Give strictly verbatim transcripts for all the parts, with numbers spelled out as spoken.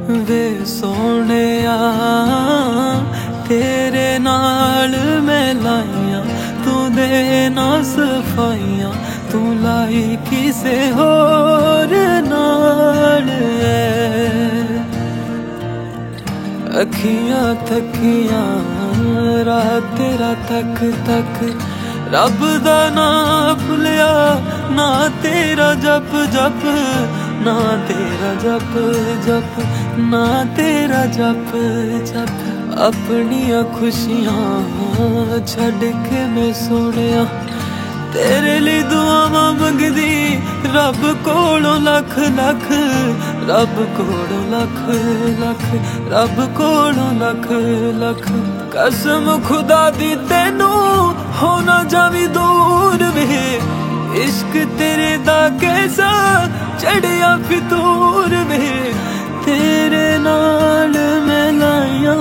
वे सोहणिया तेरे नाल मैं लाइया, तू दे ना सफाइया, तू लाई किसे होर नाल है। अखियां थकियां रात तेरा तक तक, रब दा ना भुलिया ना तेरा जप जप, ना तेरा जप जप, ना तेरा जप जप। अपनियां खुशियां छड़ के मैं सोहणिया तेरे लिए दुआवां मंगदी, रब कोलों लख लख, रब कोलों लख लख, रब कोलों लख लख। कसम खुदा दी तेनू हो ना जावी दूर वे, इश्क तेरे दा कैसा चढ़िया फितूर वे। तेरे नाल मैं लाइया,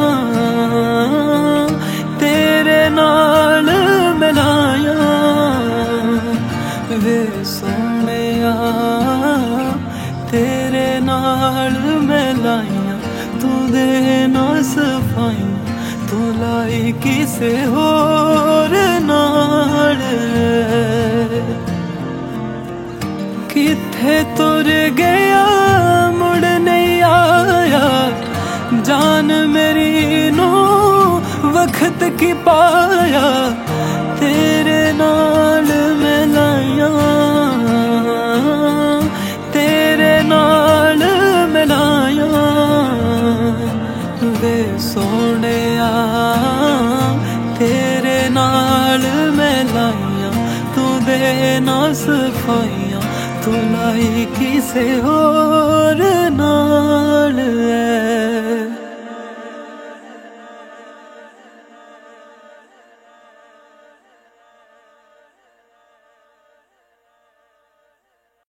तेरे नाल मैं लाइया, वे सोहणिया तेरे नाल मैं लाइया, तू दे ना सफाइया, तू लाई किसे होर नाल। किथे तुर गया मुड़ नहीं आया, जान मेरी नू वक्त की पाया, तेरे नाल मैं लाइया, तेरे नाल मैं लाइया, वे सोहणिया तेरे नाल मैं लाइया, तू दे ना सफाइया, तू लाई किसे होर ना।